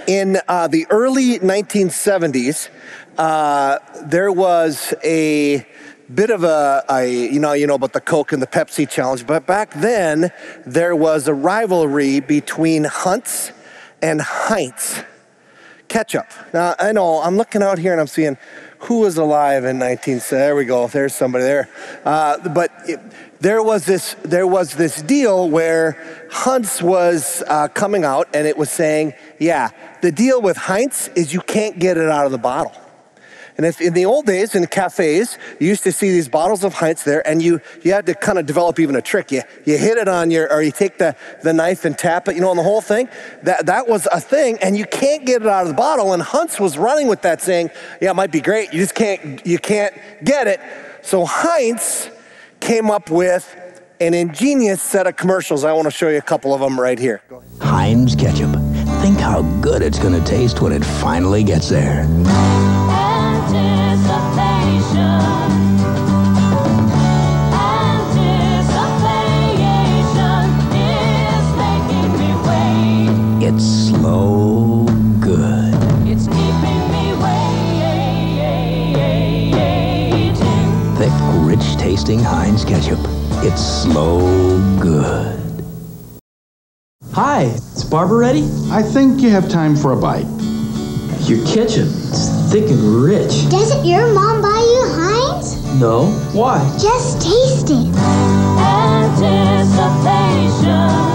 In the early 1970s, there was a bit of you know about the Coke and the Pepsi challenge, but back then there was a rivalry between Hunt's and Heinz ketchup. Now, I know, I'm looking out here and I'm seeing who was alive in 1970. There we go, there's somebody there. There was this deal where Hunt's was coming out and it was saying, yeah, the deal with Heinz is you can't get it out of the bottle. And if in the old days in cafes, you used to see these bottles of Heinz there, and you had to kind of develop even a trick. You hit it on or you take the knife and tap it, and the whole thing. That was a thing, and you can't get it out of the bottle. And Hunt's was running with that, saying, yeah, it might be great, you can't get it. So Heinz came up with an ingenious set of commercials. I want to show you a couple of them right here. Heinz ketchup. Think how good it's going to taste when it finally gets there. It's slow good. It's keeping me waiting. Thick, rich-tasting Heinz ketchup. It's slow good. Hi, is Barbara ready? I think you have time for a bite. Your ketchup is thick and rich. Doesn't your mom buy you Heinz? No, why? Just taste it. Anticipation.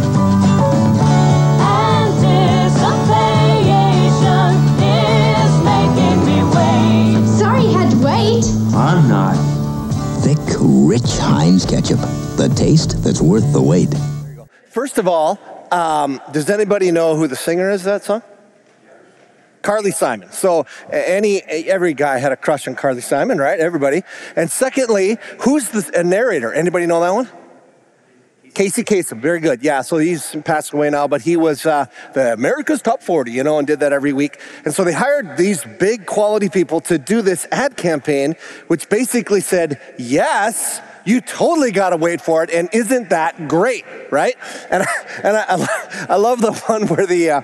I'm not. Thick, rich Heinz ketchup. The taste that's worth the wait. First of all, does anybody know who the singer is of that song? Carly Simon. So every guy had a crush on Carly Simon, right? Everybody. And secondly, who's the narrator? Anybody know that one? Casey Kasem, very good. Yeah, so he's passed away now, but he was the America's Top 40, and did that every week. And so they hired these big quality people to do this ad campaign, which basically said, yes, you totally got to wait for it, and isn't that great, right? And I love the one where the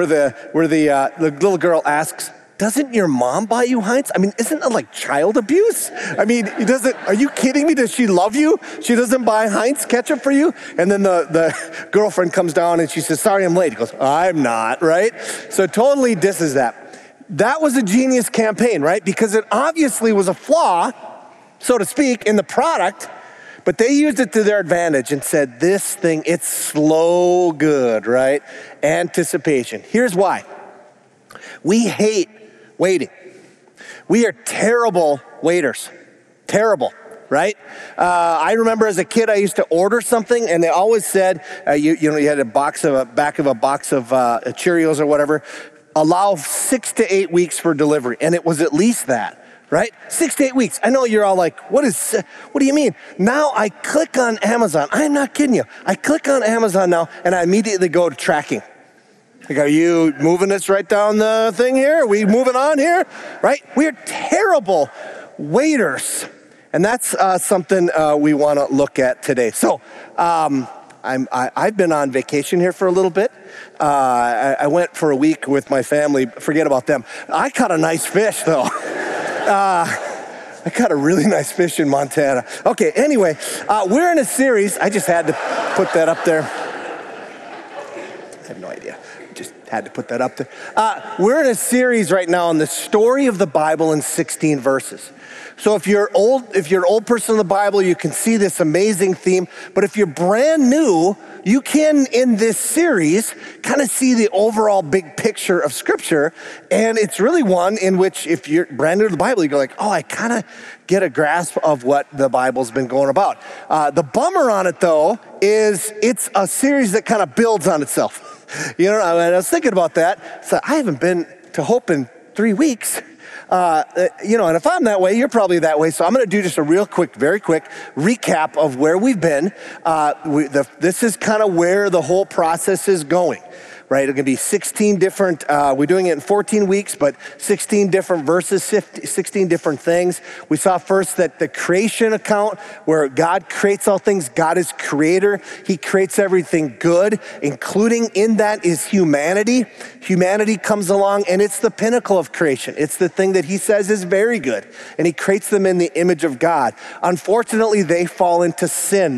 little girl asks, doesn't your mom buy you Heinz? I mean, isn't it like child abuse? I mean, are you kidding me? Does she love you? She doesn't buy Heinz ketchup for you? And then the girlfriend comes down and she says, sorry, I'm late. He goes, I'm not, right? So totally disses that. That was a genius campaign, right? Because it obviously was a flaw, so to speak, in the product, but they used it to their advantage and said, this thing, it's slow good, right? Anticipation. Here's why. We hate waiting. We are terrible waiters. Terrible, right? I remember as a kid, I used to order something, and they always said, you had back of a box of Cheerios or whatever, allow 6 to 8 weeks for delivery, and it was at least that. Right? 6 to 8 weeks. I know you're all like, what do you mean? Now I click on Amazon. I'm not kidding you. I click on Amazon now, and I immediately go to tracking. Like, are you moving this right down the thing here? Are we moving on here? Right? We're terrible waiters. And that's something we want to look at today. So I've been on vacation here for a little bit. I went for a week with my family. Forget about them. I caught a nice fish, though. I caught a really nice fish in Montana. Okay, anyway, we're in a series. I just had to put that up there. I have no idea. Just had to put that up there. We're in a series right now on the story of the Bible in 16 verses. So if you're an old person in the Bible, you can see this amazing theme. But if you're brand new, you can, in this series, kind of see the overall big picture of Scripture. And it's really one in which, if you're brand new to the Bible, you go like, oh, I kind of get a grasp of what the Bible's been going about. The bummer on it, though, is it's a series that kind of builds on itself. I was thinking about that. So I haven't been to Hope in 3 weeks. And if I'm that way, you're probably that way. So I'm going to do just a very quick recap of where we've been. This is kind of where the whole process is going. right? It's going to be 16 different, we're doing it in 14 weeks, but 16 different verses, 16 different things. We saw first that the creation account where God creates all things, God is creator. He creates everything good, including in that is humanity. Humanity comes along and it's the pinnacle of creation. It's the thing that he says is very good. And he creates them in the image of God. Unfortunately, they fall into sin.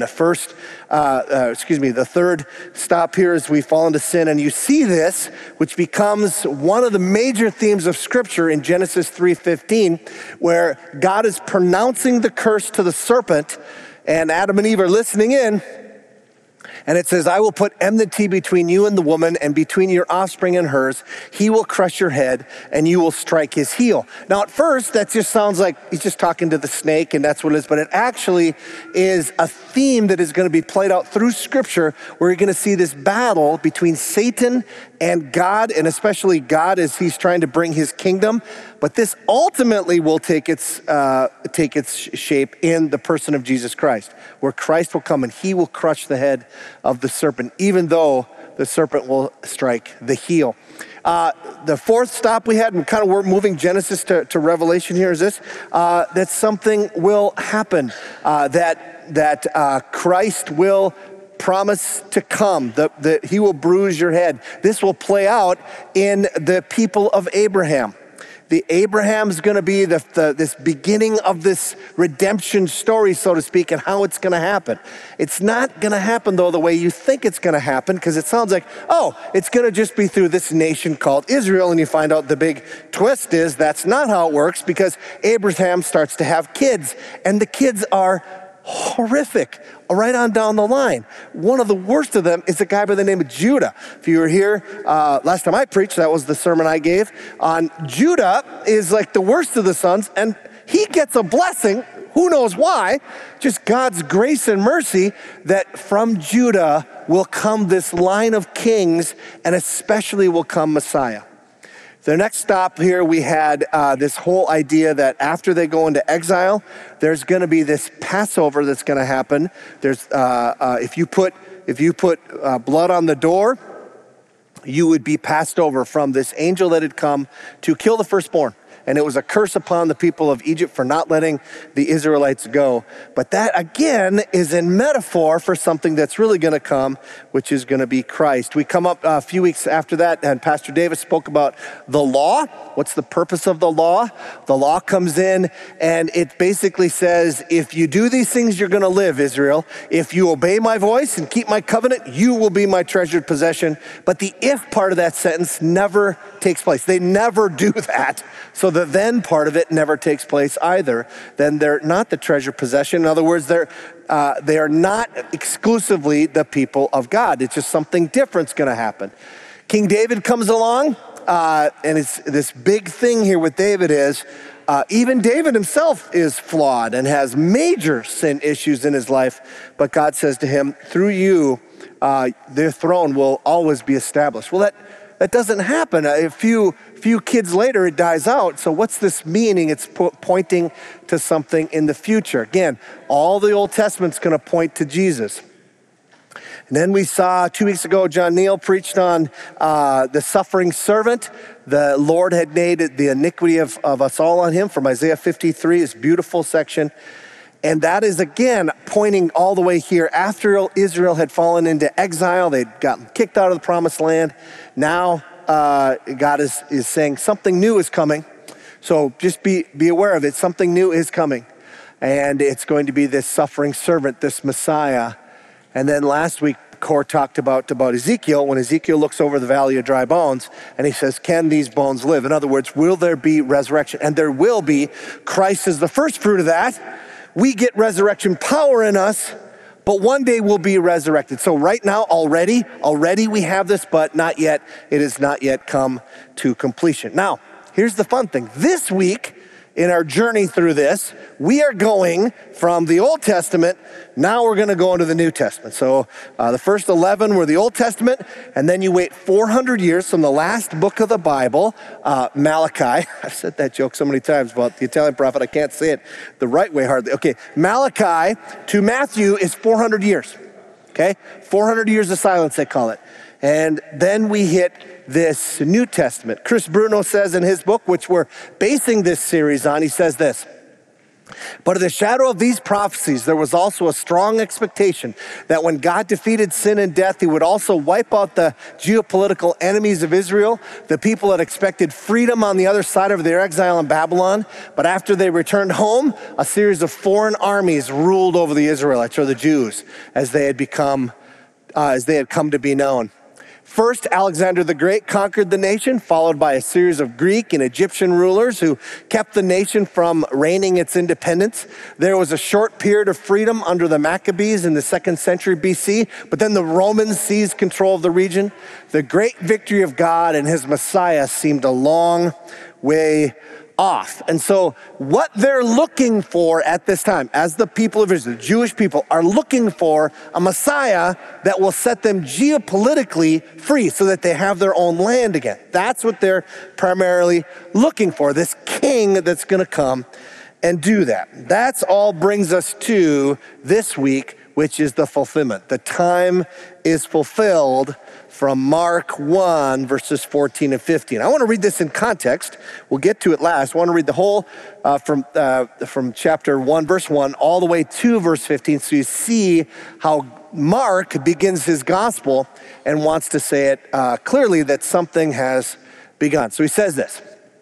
The third stop here is we fall into sin. And you see this, which becomes one of the major themes of Scripture in Genesis 3:15, where God is pronouncing the curse to the serpent, and Adam and Eve are listening in. And it says, I will put enmity between you and the woman and between your offspring and hers. He will crush your head and you will strike his heel. Now, at first, that just sounds like he's just talking to the snake and that's what it is. But it actually is a theme that is going to be played out through Scripture where you're going to see this battle between Satan and God, and especially God as he's trying to bring his kingdom. But this ultimately will take its shape in the person of Jesus Christ, where Christ will come and he will crush the head of the serpent, even though the serpent will strike the heel. The fourth stop we had, and kind of we're moving Genesis to Revelation here, is this, that something will happen, that Christ will promise to come, that he will bruise your head. This will play out in the people of Abraham. The Abraham's going to be this beginning of this redemption story, so to speak, and how it's going to happen. It's not going to happen, though, the way you think it's going to happen, because it sounds like, oh, it's going to just be through this nation called Israel, and you find out the big twist is that's not how it works, because Abraham starts to have kids, and the kids are horrific, right on down the line. One of the worst of them is a guy by the name of Judah. If you were here last time I preached, that was the sermon I gave on Judah is like the worst of the sons, and he gets a blessing. Who knows why? Just God's grace and mercy that from Judah will come this line of kings, and especially will come Messiah. The next stop here, we had this whole idea that after they go into exile, there's going to be this Passover that's going to happen. There's if you put blood on the door, you would be passed over from this angel that had come to kill the firstborn. And it was a curse upon the people of Egypt for not letting the Israelites go. But that, again, is in metaphor for something that's really going to come, which is going to be Christ. We come up a few weeks after that, and Pastor Davis spoke about the law. What's the purpose of the law? The law comes in, and it basically says, if you do these things, you're going to live, Israel. If you obey my voice and keep my covenant, you will be my treasured possession. But the if part of that sentence never takes place. They never do that. So the then part of it never takes place either. Then they're not the treasured possession. In other words, they are not exclusively the people of God. It's just something different's going to happen. King David comes along, and it's this big thing here with David is even David himself is flawed and has major sin issues in his life. But God says to him, through you, their throne will always be established. Well, that doesn't happen. A few kids later, it dies out. So what's this meaning? It's pointing to something in the future. Again, all the Old Testament's going to point to Jesus. And then we saw 2 weeks ago, John Neal preached on the suffering servant. The Lord had made the iniquity of us all on him from Isaiah 53, this beautiful section. And that is, again, pointing all the way here. After Israel had fallen into exile, they'd gotten kicked out of the promised land. Now God is saying something new is coming. So just be aware of it. Something new is coming. And it's going to be this suffering servant, this Messiah. And then last week, Core talked about Ezekiel, when Ezekiel looks over the valley of dry bones, and he says, can these bones live? In other words, will there be resurrection? And there will be. Christ is the first fruit of that. We get resurrection power in us, but one day we'll be resurrected. So right now, already we have this, but not yet. It has not yet come to completion. Now, here's the fun thing. This week, in our journey through this, we are going from the Old Testament, now we're going to go into the New Testament. So the first 11 were the Old Testament, and then you wait 400 years from the last book of the Bible, Malachi. I've said that joke so many times about the Italian prophet, I can't say it the right way hardly. Okay, Malachi to Matthew is 400 years. okay? 400 years of silence, they call it. And then we hit this New Testament. Chris Bruno says in his book, which we're basing this series on, he says this: but in the shadow of these prophecies, there was also a strong expectation that when God defeated sin and death, he would also wipe out the geopolitical enemies of Israel. The people had expected freedom on the other side of their exile in Babylon. But after they returned home, a series of foreign armies ruled over the Israelites, or the Jews, as they had come to be known. First, Alexander the Great conquered the nation, followed by a series of Greek and Egyptian rulers who kept the nation from reigning its independence. There was a short period of freedom under the Maccabees in the 2nd century BC, but then the Romans seized control of the region. The great victory of God and his Messiah seemed a long way off. And so what they're looking for at this time, as the people of Israel, the Jewish people, are looking for a Messiah that will set them geopolitically free so that they have their own land again. That's what they're primarily looking for, this king that's going to come and do that. That's all brings us to this week, which is the fulfillment. The time is fulfilled from Mark 1, verses 14 and 15. I want to read this in context. We'll get to it last. I want to read the whole from chapter 1, verse 1, all the way to verse 15, so you see how Mark begins his gospel and wants to say it clearly that something has begun. So he says this: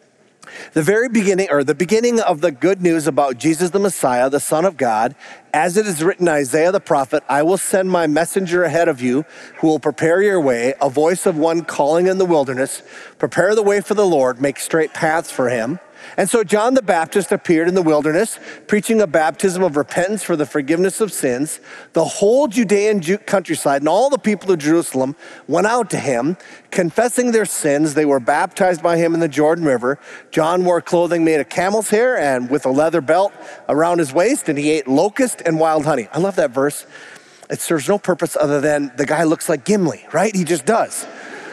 the beginning of the good news about Jesus the Messiah, the Son of God, as it is written in Isaiah the prophet, I will send my messenger ahead of you who will prepare your way, a voice of one calling in the wilderness, prepare the way for the Lord, make straight paths for him. And so John the Baptist appeared in the wilderness, preaching a baptism of repentance for the forgiveness of sins. The whole Judean countryside and all the people of Jerusalem went out to him, confessing their sins. They were baptized by him in the Jordan River. John wore clothing made of camel's hair and with a leather belt around his waist, and he ate locust and wild honey. I love that verse. It serves no purpose other than the guy looks like Gimli, right? He just does.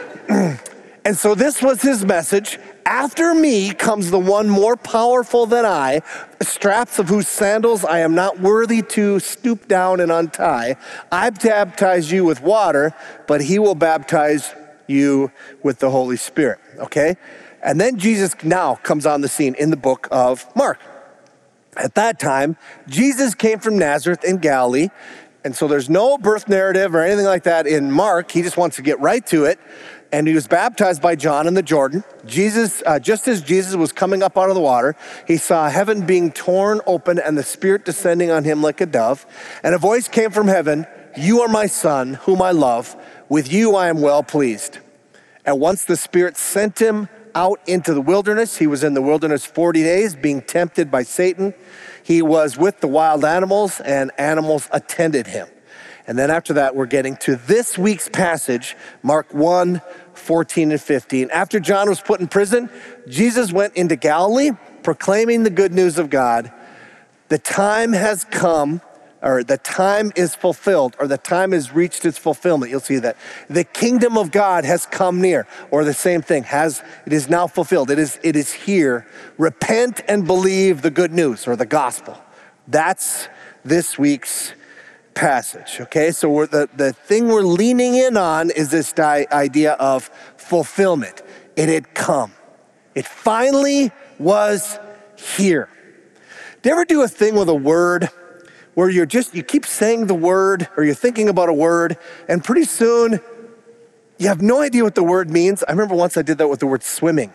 And so this was his message: after me comes the one more powerful than I, straps of whose sandals I am not worthy to stoop down and untie. I baptize you with water, but he will baptize you with the Holy Spirit, okay? And then Jesus now comes on the scene in the book of Mark. At that time, Jesus came from Nazareth in Galilee, and so there's no birth narrative or anything like that in Mark. He just wants to get right to it. And he was baptized by John in the Jordan. Jesus, just as Jesus was coming up out of the water, he saw heaven being torn open and the Spirit descending on him like a dove. And a voice came from heaven, "You are my Son, whom I love. With you I am well pleased." And once the Spirit sent him out into the wilderness, he was in the wilderness 40 days, being tempted by Satan. He was with the wild animals, and animals attended him. And then after that, we're getting to this week's passage, Mark 1, 14 and 15. After John was put in prison, Jesus went into Galilee, proclaiming the good news of God. The time has come, or the time is fulfilled, or the time has reached its fulfillment. You'll see that. The kingdom of God has come near, or the same thing, it is now fulfilled. It is here. Repent and believe the good news, or the gospel. That's this week's passage, okay? So the thing we're leaning in on is this idea of fulfillment. It had come. It finally was here. Do you ever do a thing with a word where you keep saying the word, or you're thinking about a word, and pretty soon you have no idea what the word means? I remember once I did that with the word swimming.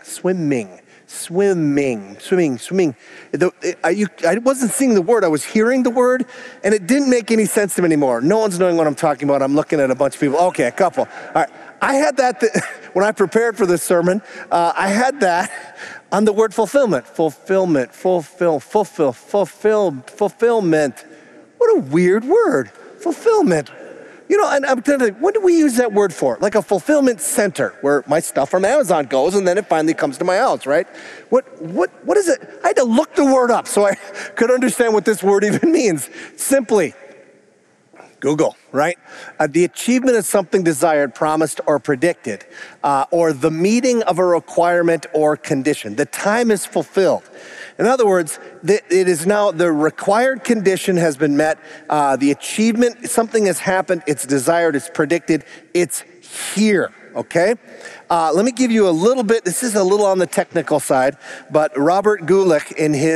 I wasn't seeing the word, I was hearing the word, and it didn't make any sense to me anymore. No one's knowing what I'm talking about. I'm looking at a bunch of people. Okay, a couple. All right. I had that when I prepared for this sermon. I had that on the word fulfillment. Fulfillment. What a weird word. Fulfillment. You know, and I'm thinking, what do we use that word for? Like a fulfillment center, where my stuff from Amazon goes and then it finally comes to my house, right? What is it? I had to look the word up so I could understand what this word even means. Simply, Google, right? The achievement of something desired, promised, or predicted, or the meeting of a requirement or condition. The time is fulfilled. In other words, it is now the required condition has been met. The achievement, something has happened. It's desired. It's predicted. It's here. Okay? Let me give you a little bit. This is a little on the technical side, but Robert Gulick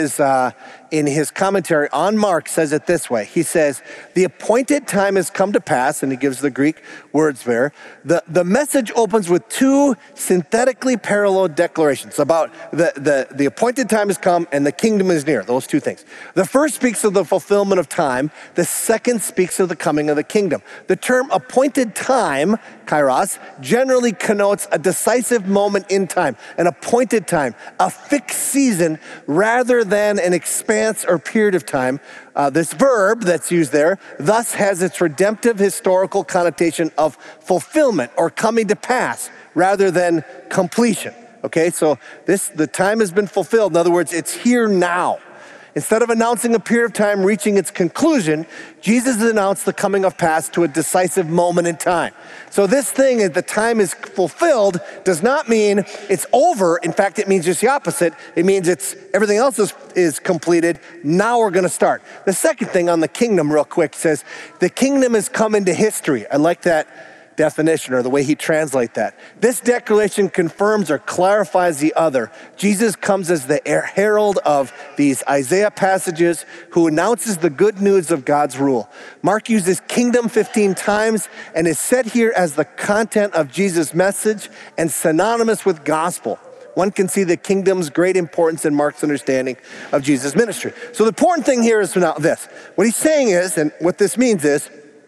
in his commentary on Mark says it this way. He says, the appointed time has come to pass, and he gives the Greek words there. The message opens with two synthetically parallel declarations about the appointed time has come and the kingdom is near, those two things. The first speaks of the fulfillment of time. The second speaks of the coming of the kingdom. The term appointed time, kairos, generally connotes a decisive moment in time, an appointed time, a fixed season, rather than an expanse or period of time. This verb that's used there thus has its redemptive historical connotation of fulfillment or coming to pass rather than completion. Okay, so the time has been fulfilled. In other words, it's here now. Instead of announcing a period of time reaching its conclusion, Jesus announced the coming of past to a decisive moment in time. So this thing, the time is fulfilled, does not mean it's over. In fact, it means just the opposite. It means everything else is completed. Now we're going to start. The second thing on the kingdom, real quick, says the kingdom has come into history. I like that definition, or the way he translates that. This declaration confirms or clarifies the other. Jesus comes as the herald of these Isaiah passages who announces the good news of God's rule. Mark uses kingdom 15 times and is set here as the content of Jesus' message and synonymous with gospel. One can see the kingdom's great importance in Mark's understanding of Jesus' ministry. So the important thing here is now this. What he's saying is, and what this means is,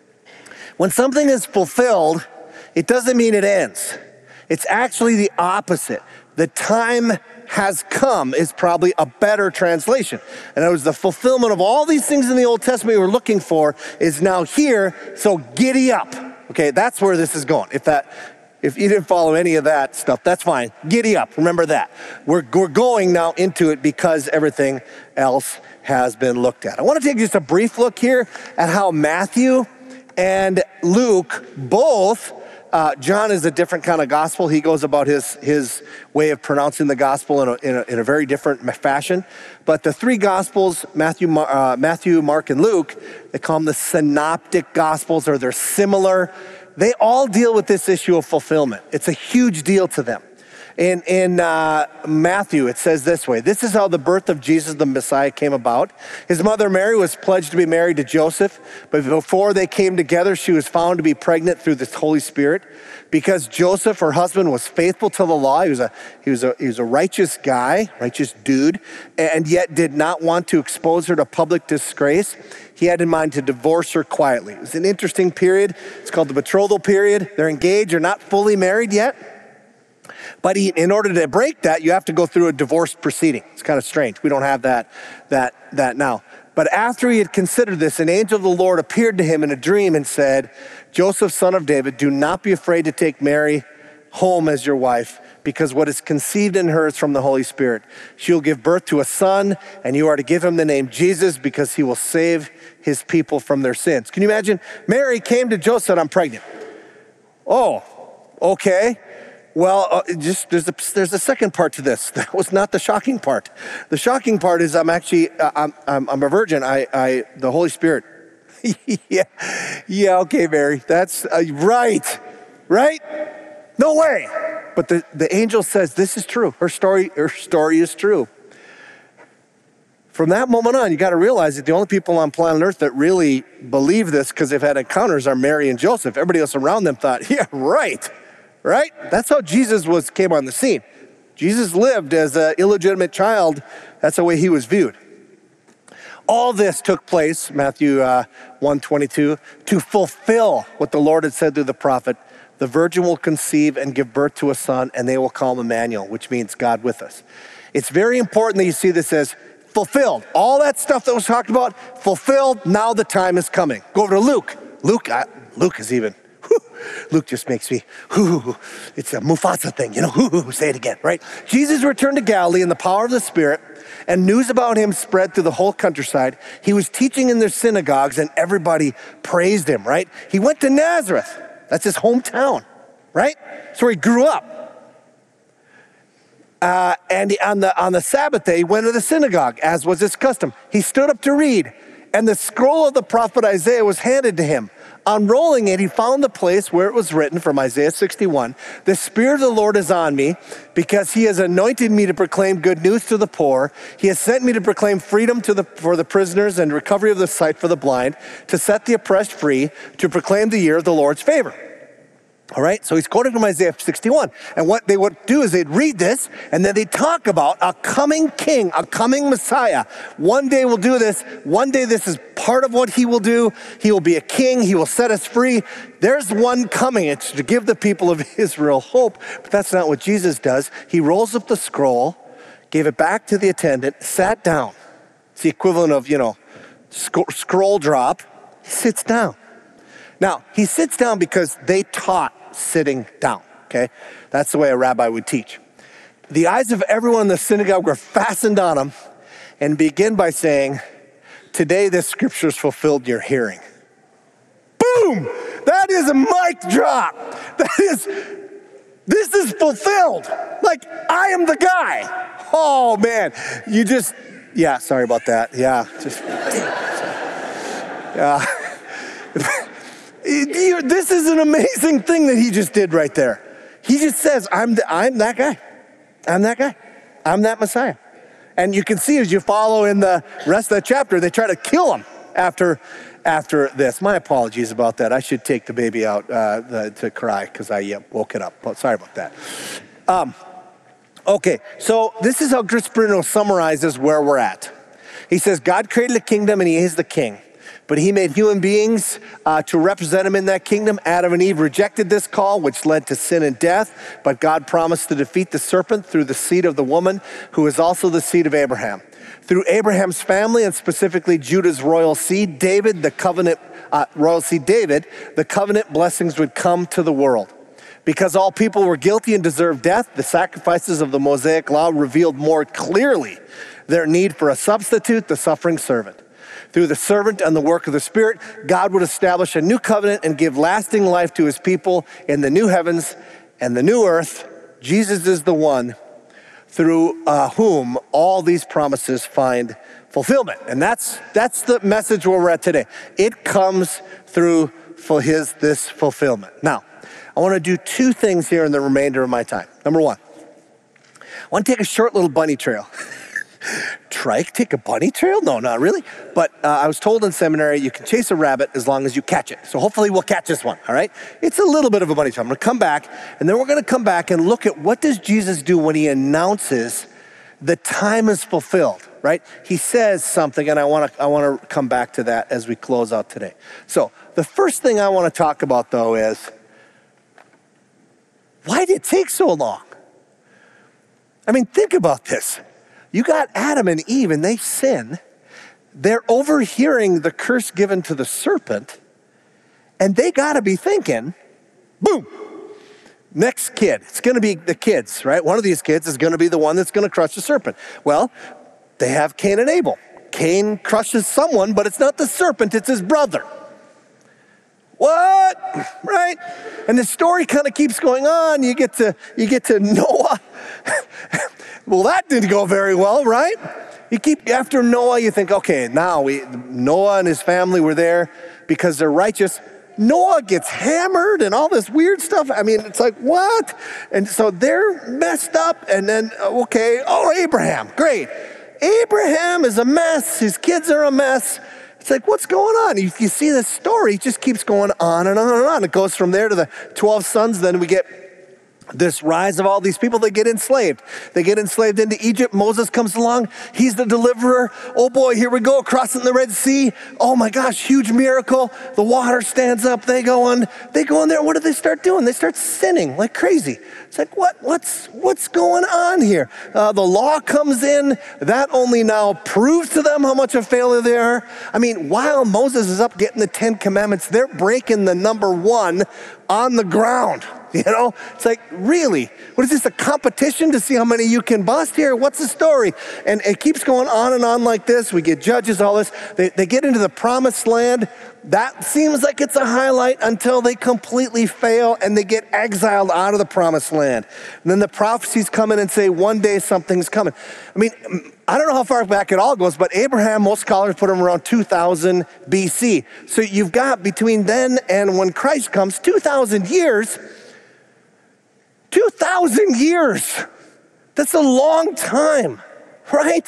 when something is fulfilled, it doesn't mean it ends. It's actually the opposite. The time has come is probably a better translation. And it was the fulfillment of all these things in the Old Testament we were looking for is now here, so giddy up. Okay, that's where this is going. If you didn't follow any of that stuff, that's fine. Giddy up, remember that. We're going now into it because everything else has been looked at. I want to take just a brief look here at how Matthew and Luke both, John is a different kind of gospel. He goes about his way of pronouncing the gospel in a very different fashion. But the three gospels, Matthew, Mark, and Luke, they call them the synoptic gospels, or they're similar. They all deal with this issue of fulfillment. It's a huge deal to them. In Matthew, it says this way: this is how the birth of Jesus the Messiah came about. His mother Mary was pledged to be married to Joseph, but before they came together, she was found to be pregnant through the Holy Spirit. Because Joseph, her husband, was faithful to the law, he was a righteous guy, righteous dude, and yet did not want to expose her to public disgrace. He had in mind to divorce her quietly. It was an interesting period. It's called the betrothal period. They're engaged, they're not fully married yet. But in order to break that, you have to go through a divorce proceeding. It's kind of strange. We don't have that now. But after he had considered this, an angel of the Lord appeared to him in a dream and said, Joseph, son of David, do not be afraid to take Mary home as your wife, because what is conceived in her is from the Holy Spirit. She will give birth to a son, and you are to give him the name Jesus, because he will save his people from their sins. Can you imagine? Mary came to Joseph and said, I'm pregnant. Oh, okay. Well, there's a second part to this. That was not the shocking part. The shocking part is I'm a virgin. The Holy Spirit. yeah. Okay, Mary. That's right. No way. But the angel says this is true. Her story is true. From that moment on, you got to realize that the only people on planet Earth that really believe this because they've had encounters are Mary and Joseph. Everybody else around them thought, yeah, right? That's how Jesus came on the scene. Jesus lived as an illegitimate child. That's the way he was viewed. All this took place, Matthew 1:22, to fulfill what the Lord had said through the prophet. The virgin will conceive and give birth to a son, and they will call him Emmanuel, which means God with us. It's very important that you see this as fulfilled. All that stuff that was talked about, fulfilled, now the time is coming. Go over to Luke. Luke is even, Whew. Luke just makes me, whoo, it's a Mufasa thing, whoo, say it again, right? Jesus returned to Galilee in the power of the Spirit, and news about him spread through the whole countryside. He was teaching in their synagogues, and everybody praised him, right? He went to Nazareth. That's his hometown, right? That's where he grew up. And on the Sabbath day, he went to the synagogue, as was his custom. He stood up to read, and the scroll of the prophet Isaiah was handed to him. Unrolling it, he found the place where it was written from Isaiah 61, "The Spirit of the Lord is on me, because he has anointed me to proclaim good news to the poor. He has sent me to proclaim freedom for the prisoners and recovery of the sight for the blind, to set the oppressed free, to proclaim the year of the Lord's favor." All right, so he's quoting from Isaiah 61. And what they would do is they'd read this, and then they'd talk about a coming king, a coming Messiah. One day we'll do this. One day this is part of what he will do. He will be a king. He will set us free. There's one coming. It's to give the people of Israel hope. But that's not what Jesus does. He rolls up the scroll, gave it back to the attendant, sat down. It's the equivalent of, scroll drop. He sits down. Now, he sits down because they taught sitting down, okay? That's the way a rabbi would teach. The eyes of everyone in the synagogue were fastened on him, and begin by saying, "Today this scripture is fulfilled in your hearing." Boom! That is a mic drop. This is fulfilled. Like, I am the guy. Oh man, sorry about that. This is an amazing thing that he just did right there. He just says, I'm that guy. I'm that guy. I'm that Messiah. And you can see as you follow in the rest of the chapter, they try to kill him after this. My apologies about that. I should take the baby out to cry because I woke it up. Sorry about that. Okay, so this is how Chris Bruno summarizes where we're at. He says, God created a kingdom and he is the king. But he made human beings to represent him in that kingdom. Adam and Eve rejected this call, which led to sin and death. But God promised to defeat the serpent through the seed of the woman, who is also the seed of Abraham. Through Abraham's family, and specifically Judah's royal seed, the covenant blessings would come to the world. Because all people were guilty and deserved death, the sacrifices of the Mosaic law revealed more clearly their need for a substitute, the suffering servant. Through the servant and the work of the Spirit, God would establish a new covenant and give lasting life to his people in the new heavens and the new earth. Jesus is the one through whom all these promises find fulfillment. And that's the message where we're at today. It comes through this fulfillment. Now, I want to do two things here in the remainder of my time. Number one, I want to take a short little bunny trail. Take a bunny trail? No, not really. But I was told in seminary you can chase a rabbit as long as you catch it. So hopefully we'll catch this one, all right? It's a little bit of a bunny trail. I'm going to come back, and then we're going to come back and look at what does Jesus do when he announces the time is fulfilled, right? He says something, and I want to come back to that as we close out today. So the first thing I want to talk about, though, is why did it take so long? I mean, think about this. You got Adam and Eve, and they sin. They're overhearing the curse given to the serpent, and they got to be thinking, boom, next kid. It's going to be the kids, right? One of these kids is going to be the one that's going to crush the serpent. Well, they have Cain and Abel. Cain crushes someone, but it's not the serpent, it's his brother. What? Right? And the story kind of keeps going on. You get to Noah. Well, that didn't go very well, right? You keep after Noah, you think, okay, now Noah and his family were there because they're righteous. Noah gets hammered and all this weird stuff. I mean, it's like, what? And so they're messed up. And then, Abraham, great. Abraham is a mess. His kids are a mess. It's like, what's going on? You see this story, it just keeps going on and on and on. It goes from there to the 12 sons. Then we get this rise of all these people, they get enslaved. They get enslaved into Egypt. Moses comes along. He's the deliverer. Oh boy, here we go, crossing the Red Sea. Oh my gosh, huge miracle. The water stands up. They go in there. What do they start doing? They start sinning like crazy. It's like, what's going on here? The law comes in. That only now proves to them how much of a failure they are. I mean, while Moses is up getting the 10 Commandments, they're breaking the number 1 on the ground. You know, it's like, really? What is this, a competition to see how many you can bust here? What's the story? And it keeps going on and on like this. We get judges, all this. They get into the promised land. That seems like it's a highlight until they completely fail and they get exiled out of the promised land. And then the prophecies come in and say, one day something's coming. I mean, I don't know how far back it all goes, but Abraham, most scholars put him around 2000 BC. So you've got between then and when Christ comes, 2,000 years. 2,000 years. That's a long time, right?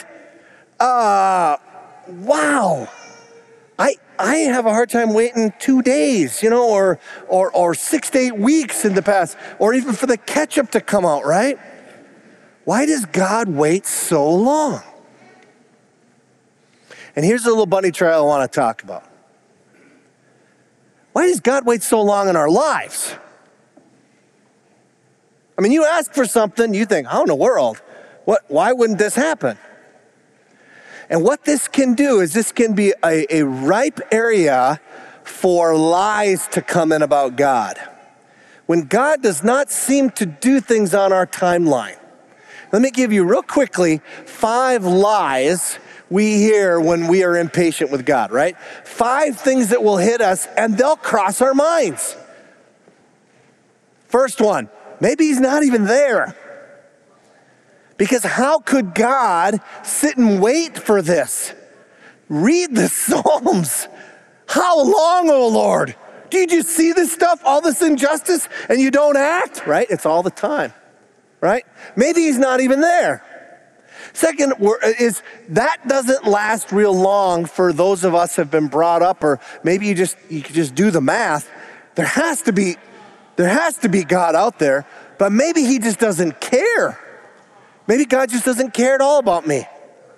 Wow. I have a hard time waiting 2 days, you know, or 6 to 8 weeks in the past, or even for the ketchup to come out, right? Why does God wait so long? And here's a little bunny trail I want to talk about. Why does God wait so long in our lives? I mean, you ask for something, you think, how in the world? Why wouldn't this happen? And what this can do is this can be a ripe area for lies to come in about God. When God does not seem to do things on our timeline. Let me give you real quickly 5 lies we hear when we are impatient with God, right? 5 things that will hit us and they'll cross our minds. First one. Maybe he's not even there. Because how could God sit and wait for this? Read the Psalms. How long, oh Lord? Do you just see this stuff, all this injustice, and you don't act? Right? It's all the time. Right? Maybe he's not even there. Second is that doesn't last real long for those of us who have been brought up, or maybe you could just do the math. There has to be God out there, but maybe he just doesn't care. Maybe God just doesn't care at all about me.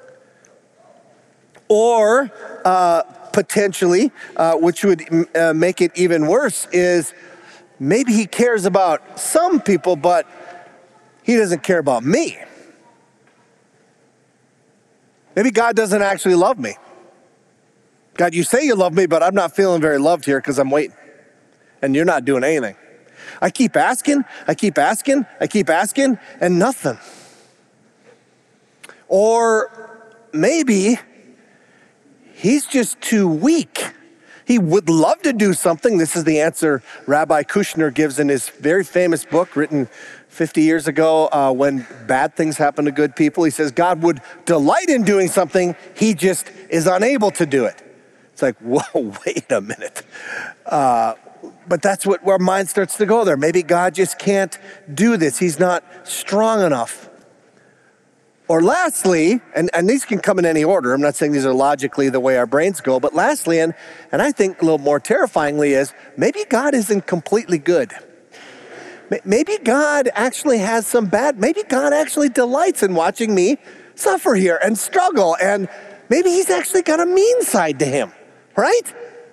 Or potentially, which would make it even worse, is maybe he cares about some people, but he doesn't care about me. Maybe God doesn't actually love me. God, you say you love me, but I'm not feeling very loved here because I'm waiting. And you're not doing anything. I keep asking, and nothing. Or maybe he's just too weak. He would love to do something. This is the answer Rabbi Kushner gives in his very famous book written 50 years ago when bad things happen to good people. He says God would delight in doing something. He just is unable to do it. It's like, whoa, wait a minute. But that's where our mind starts to go there. Maybe God just can't do this. He's not strong enough. Or lastly, and these can come in any order. I'm not saying these are logically the way our brains go, but lastly, and I think a little more terrifyingly is, maybe God isn't completely good. Maybe God actually has some bad, maybe God actually delights in watching me suffer here and struggle, and maybe he's actually got a mean side to him, right?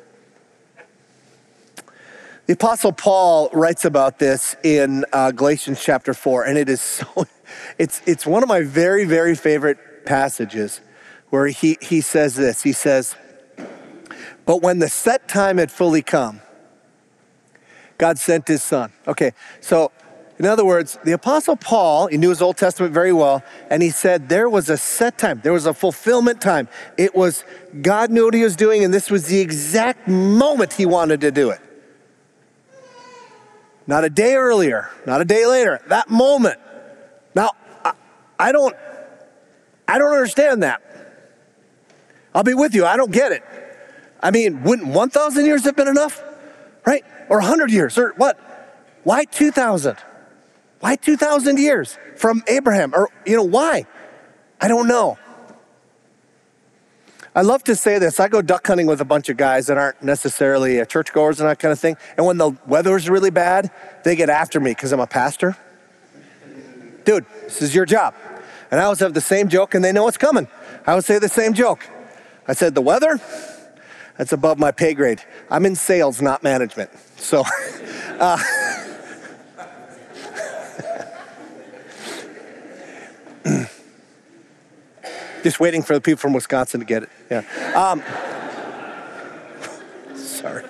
The Apostle Paul writes about this in Galatians chapter 4, and it is so, it's one of my very, very favorite passages where he says this. He says, but when the set time had fully come, God sent his son. Okay, so in other words, the Apostle Paul, he knew his Old Testament very well, and he said there was a set time. There was a fulfillment time. It was, God knew what he was doing, and this was the exact moment he wanted to do it. Not a day earlier, not a day later, that moment. Now, I don't understand that. I'll be with you, I don't get it. I mean, wouldn't 1,000 years have been enough? Right? Or 100 years, or what? Why 2,000? Why 2,000 years from Abraham? Or, why? I don't know. I love to say this. I go duck hunting with a bunch of guys that aren't necessarily churchgoers and that kind of thing. And when the weather's really bad, they get after me because I'm a pastor. dude, this is your job. And I always have the same joke, and they know it's coming. I always say the same joke. I said, the weather, that's above my pay grade. I'm in sales, not management. So, just waiting for the people from Wisconsin to get it. Yeah. Sorry.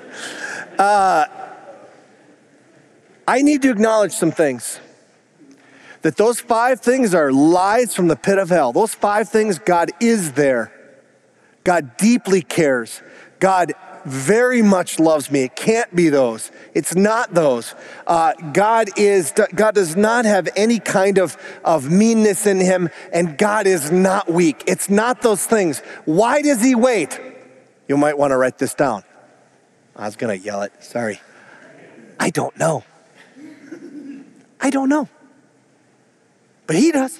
I need to acknowledge some things. That those 5 things are lies from the pit of hell. Those 5 things, God is there. God deeply cares. God very much loves me. It can't be those. It's not those. God does not have any kind of meanness in him, and God is not weak. It's not those things. Why does he wait? You might want to write this down. I was going to yell it. Sorry. I don't know. I don't know. But he does.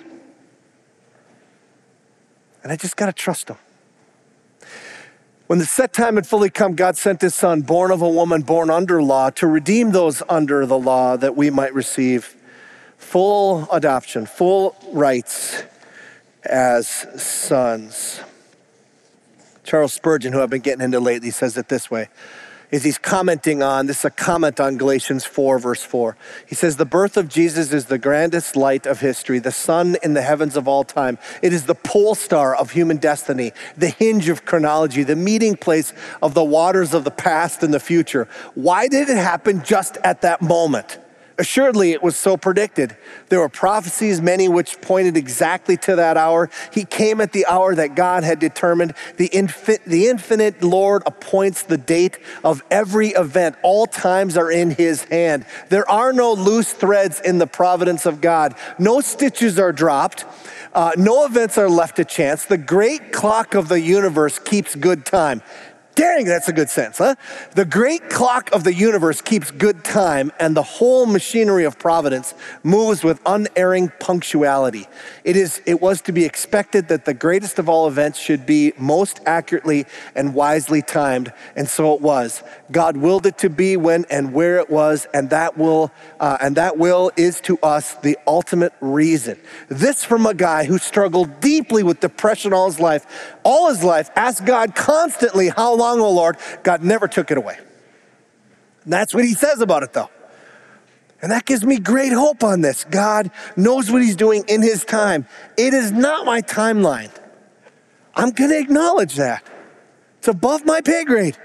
And I just got to trust him. When the set time had fully come, God sent his son, born of a woman, born under law, to redeem those under the law that we might receive full adoption, full rights as sons. Charles Spurgeon, who I've been getting into lately, says it this way. He's commenting on, this is a comment on Galatians 4, verse 4. He says, the birth of Jesus is the grandest light of history, the sun in the heavens of all time. It is the pole star of human destiny, the hinge of chronology, the meeting place of the waters of the past and the future. Why did it happen just at that moment? Assuredly, it was so predicted. There were prophecies, many which pointed exactly to that hour. He came at the hour that God had determined. The infinite Lord appoints the date of every event. All times are in his hand. There are no loose threads in the providence of God. No stitches are dropped. No events are left to chance. The great clock of the universe keeps good time. Dang, that's a good sentence, huh? The great clock of the universe keeps good time, and the whole machinery of providence moves with unerring punctuality. It was to be expected that the greatest of all events should be most accurately and wisely timed, and so it was. God willed it to be when and where it was, and that will is to us the ultimate reason. This from a guy who struggled deeply with depression all his life, asked God constantly, how long, O Lord? God never took it away. And that's what he says about it, though. And that gives me great hope on this. God knows what he's doing in his time. It is not my timeline. I'm going to acknowledge that. It's above my pay grade.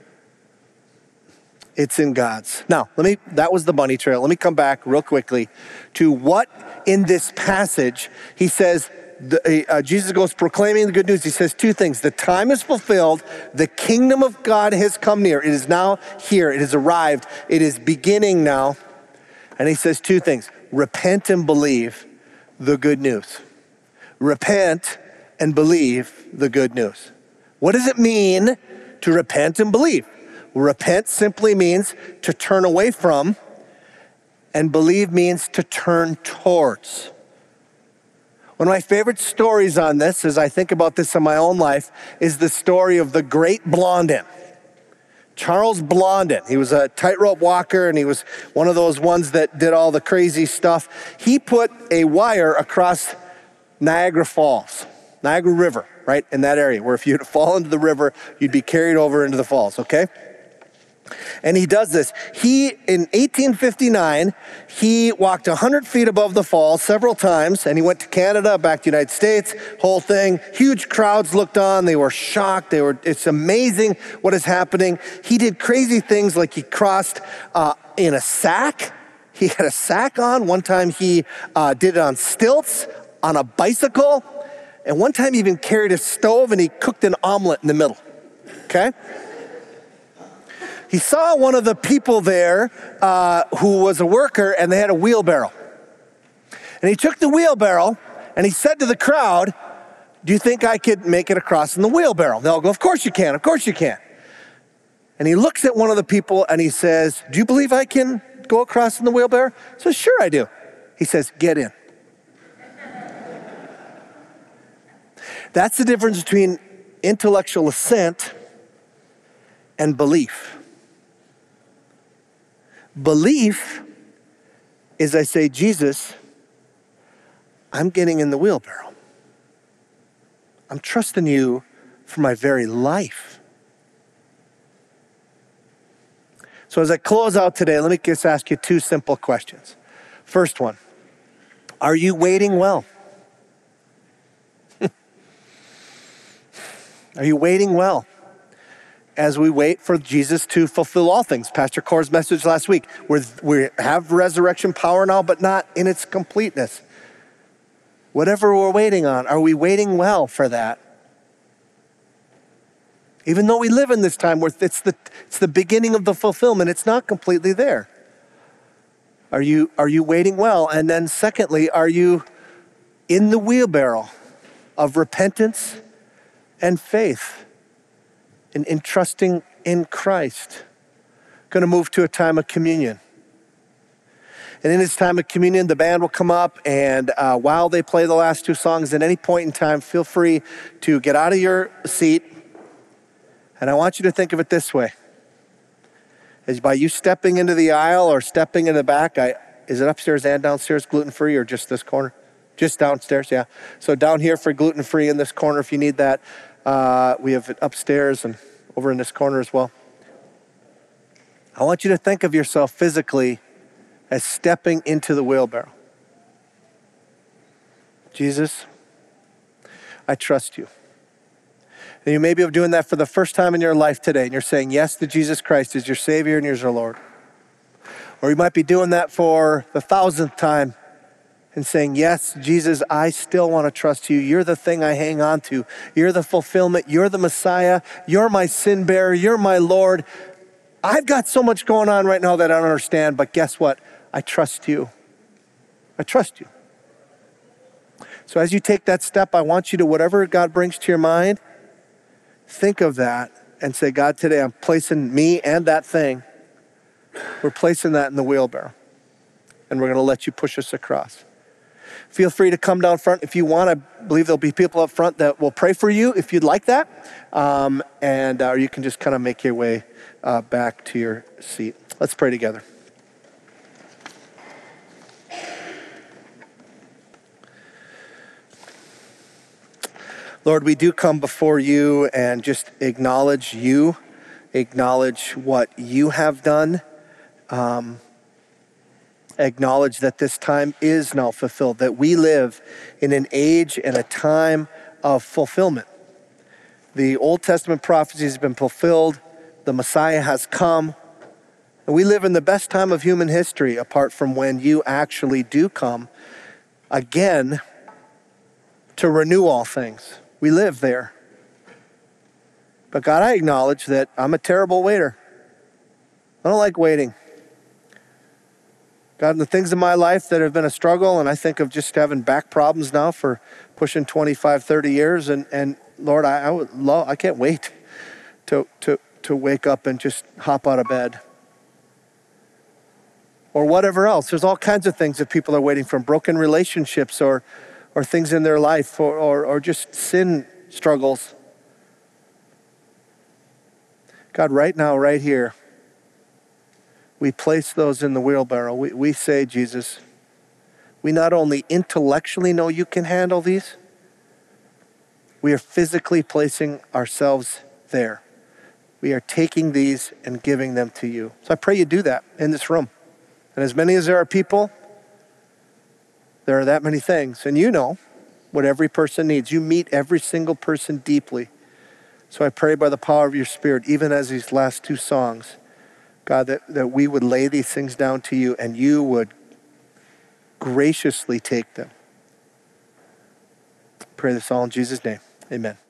It's in God's. Now, that was the bunny trail. Let me come back real quickly to what in this passage he says. Jesus goes proclaiming the good news. He says 2 things. The time is fulfilled. The kingdom of God has come near. It is now here. It has arrived. It is beginning now. And he says 2 things. Repent and believe the good news. Repent and believe the good news. What does it mean to repent and believe? Repent simply means to turn away from, and believe means to turn towards. One of my favorite stories on this, as I think about this in my own life, is the story of the great Blondin. Charles Blondin. He was a tightrope walker, and he was one of those ones that did all the crazy stuff. He put a wire across Niagara Falls, Niagara River, right in that area, where if you'd fall into the river, you'd be carried over into the falls, okay? And he does this. In 1859, he walked 100 feet above the falls several times, and he went to Canada, back to the United States, whole thing. Huge crowds looked on. They were shocked. It's amazing what is happening. He did crazy things like he crossed in a sack. He had a sack on. One time he did it on stilts, on a bicycle. And one time he even carried a stove and he cooked an omelet in the middle, okay? He saw one of the people there who was a worker, and they had a wheelbarrow. And he took the wheelbarrow and he said to the crowd, do you think I could make it across in the wheelbarrow? They'll go, of course you can, of course you can. And he looks at one of the people and he says, do you believe I can go across in the wheelbarrow? He says, sure I do. He says, get in. That's the difference between intellectual assent and belief. Belief is I say, Jesus, I'm getting in the wheelbarrow. I'm trusting you for my very life. So as I close out today, let me just ask you two simple questions. First one, are you waiting well? Are you waiting well as we wait for Jesus to fulfill all things? Pastor Core's message last week, we have resurrection power now, but not in its completeness. Whatever we're waiting on, are we waiting well for that? Even though we live in this time where it's the beginning of the fulfillment, it's not completely there. Are you waiting well? And then secondly, are you in the wheelbarrow of repentance and faith in trusting in Christ? Going to move to a time of communion. And in this time of communion, the band will come up, and while they play the last two songs, at any point in time, feel free to get out of your seat. And I want you to think of it this way. Is by you stepping into the aisle or stepping in the back, is it upstairs and downstairs gluten-free or just this corner? Just downstairs, yeah. So down here for gluten-free in this corner if you need that. We have it upstairs and over in this corner as well. I want you to think of yourself physically as stepping into the wheelbarrow. Jesus, I trust you. And you may be doing that for the first time in your life today, and you're saying yes to Jesus Christ as your Savior and as your Lord. Or you might be doing that for the 1,000th time and saying, yes, Jesus, I still want to trust you. You're the thing I hang on to. You're the fulfillment. You're the Messiah. You're my sin bearer. You're my Lord. I've got so much going on right now that I don't understand, but guess what? I trust you. I trust you. So as you take that step, I want you to, whatever God brings to your mind, think of that and say, God, today I'm placing me and that thing, we're placing that in the wheelbarrow. And we're going to let you push us across. Feel free to come down front if you want. I believe there'll be people up front that will pray for you if you'd like that. Or you can just kind of make your way back to your seat. Let's pray together. Lord, we do come before you and just acknowledge you, acknowledge what you have done, acknowledge that this time is now fulfilled, that we live in an age and a time of fulfillment. The Old Testament prophecies have been fulfilled, the Messiah has come, and we live in the best time of human history apart from when you actually do come again to renew all things. We live there. But God, I acknowledge that I'm a terrible waiter. I don't like waiting. God, the things in my life that have been a struggle, and I think of just having back problems now for pushing 25, 30 years, and Lord, I can't wait to wake up and just hop out of bed. Or whatever else. There's all kinds of things that people are waiting from, broken relationships or things in their life or just sin struggles. God, right now, right here, we place those in the wheelbarrow. We say, Jesus, we not only intellectually know you can handle these, we are physically placing ourselves there. We are taking these and giving them to you. So I pray you do that in this room. And as many as there are people, there are that many things. And you know what every person needs. You meet every single person deeply. So I pray by the power of your Spirit, even as these last two songs, God, that we would lay these things down to you and you would graciously take them. Pray this all in Jesus' name. Amen.